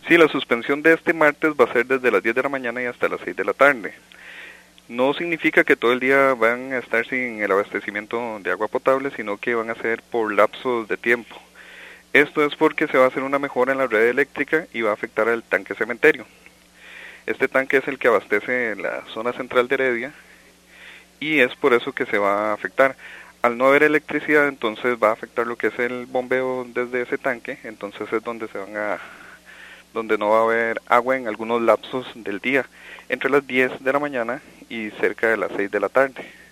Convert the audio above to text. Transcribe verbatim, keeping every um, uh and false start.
Sí, la suspensión de este martes va a ser desde las diez de la mañana y hasta las seis de la tarde. No significa que todo el día van a estar sin el abastecimiento de agua potable, sino que van a ser por lapsos de tiempo. Esto es porque se va a hacer una mejora en la red eléctrica y va a afectar al tanque cementerio. Este tanque es el que abastece la zona central de Heredia y es por eso que se va a afectar. Al no haber electricidad, entonces va a afectar lo que es el bombeo desde ese tanque, entonces es donde se van a donde no va a haber agua en algunos lapsos del día, entre las diez de la mañana y cerca de las seis de la tarde.